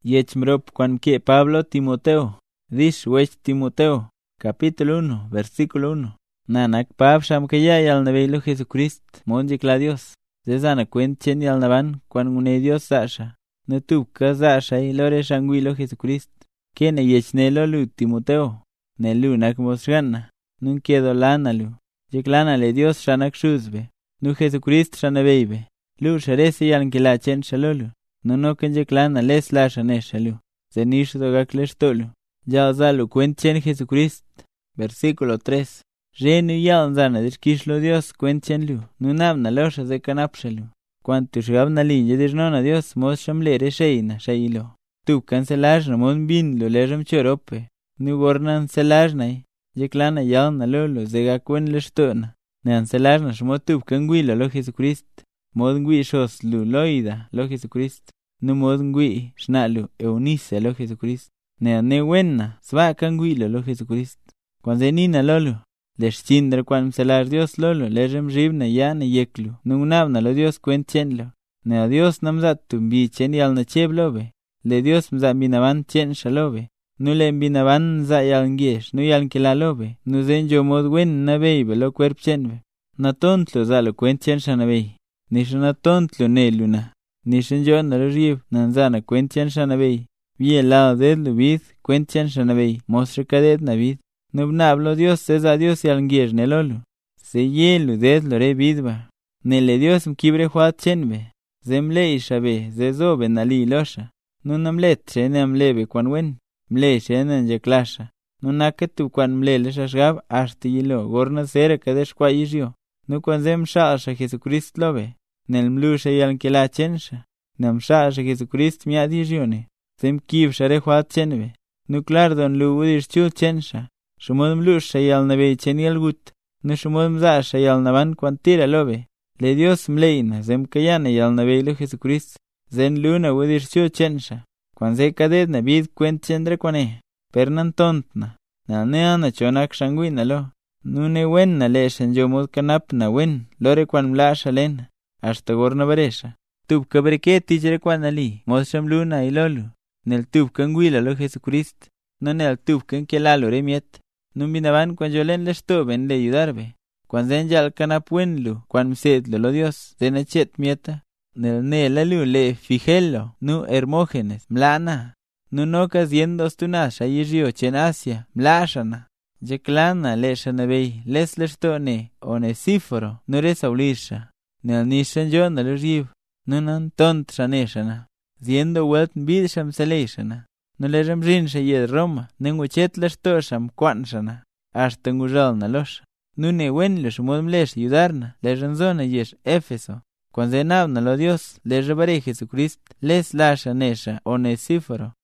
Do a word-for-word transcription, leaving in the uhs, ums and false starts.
Yech mrop cuan que Pablo Timoteo. Dish wech Timoteo. Capítulo uno, versículo uno. Nanak Pab sham que ya al navelo Jesucrist, monjik la Dios. Zezana cuen chen yal navan cuan une Dios zasha. No tu ka zasha y lore shanguilo Jesucrist. Kene yech nelo lu Timoteo. Nelu nak mosgana. Nun quedo lana lu. Yek lana le Dios shanak shuzbe. Nu Jesucrist shanabeibe. Lu sharese yal nkila chen shalolu. No no ken yek lana les la shane shalu. Zenish dogak leshtolu. Ya zalu cuen chen Jesucrist. Versículo tres. Renu yal zana dishkishlo Dios cuen chen lu. Nunabna losha de kanapshalu. Cuanto shgabna linje dirnona Dios mos shamlere sheina shailo. Tu cancelajna mon bin lo lejem chorope. Nu gornan celajnai. Yeklana yalna lolo zega cuen leshtona. Nean celajna shmotub kanguilo lo Jesucrist. Mod ngui shos lu loida lo Jesucrist. Nu mod ngui shnalu eunice lo Jesucrist. Nea ne wenna sva kanguilo lo Jesucrist. Cuando nina lolo. Les chindra cuan celar Dios lolo lejem ribna yana yeklu. Nungnabna lo Dios cuen chenlo. Nea Dios namzat tumbi chen yal na cheblobe. Le Dios mza binaban chen shalobe. Nu le binaban za yal ngiesh nu yal kilalobe. Nu zen yo mod wen na beibe lo cuerp chenbe. Na tontlo za lo cuen chen shanabei. Nisho na tontlo ne luna. Nisho yo na lo rib nanzana cuen chen shanabei. Vi el lado de lo vid cuen chen shanabei. Mostre cadet na vid. Nubnablo Dios es a Dios y al ngier nelolu. Se yelu des lo re vidba. Nele Dios mkibre huat chenbe. Zemle ishabe, zezobe nali losha. Nunamle trene amlebe kwan wen. Mle shenen jeklasha. Nunaketu kwan mle leshashgab ashti yilo. Gorna sere kadesh kwa yishyo. Nu kwan zem shaasha Jesucrist lobe. Nel mlusha yal kela chensha. Nam shaasha Jesucrist miad yishyone. Zem kib share huat chenbe. Nu klardon lu udish chu chensha. Shumodm lusha yal nabe chen yal gut. Nu shumodm zasha yal naban quantira lobe. Le Dios mleina zem kayana yal nabe lo Jesucrist. Zen luna udir chu chensha. Kwan ze kadet na vid cuen chendre kwane. Pernan tontna. Na neana chonak shanguina lo. Nu ne wen na le shan yo mod kanap na wen. Lore kwan mlasha lena. Hasta gorna baresha. Tub kabreke tijre kwan ali. Mod sham luna ilolu. Nel tub kanguila lo Jesucrist. No nel tub kan kelalo remiet. Nun binaban cuan yo len les toben le ayudarbe. Cuan zen yal kanapwenlu, cuan msedlo lo Dios, zen achet mieta. Nel ne lalu le fijelo, nu Hermógenes, mlana. Nu nocas yendos tunasha yirrio chen Asia, mlashana. Yeklana le shanabey, les les tone, Onesíforo, nu res aulisha. Nel nishan yo na lo rib, nunan tont shaneshana. Ziendo welt bid sham seleshana. No le ram rinsha yed Roma, nengu chet las tosham quanshana, hasta ngujal na losha. Nu ne wen los modm les ayudarna, le ranzona yesh Éfeso. Cuando zenabna lo Dios, le rebare Jesucrist, les lasha nesha Onesíforo.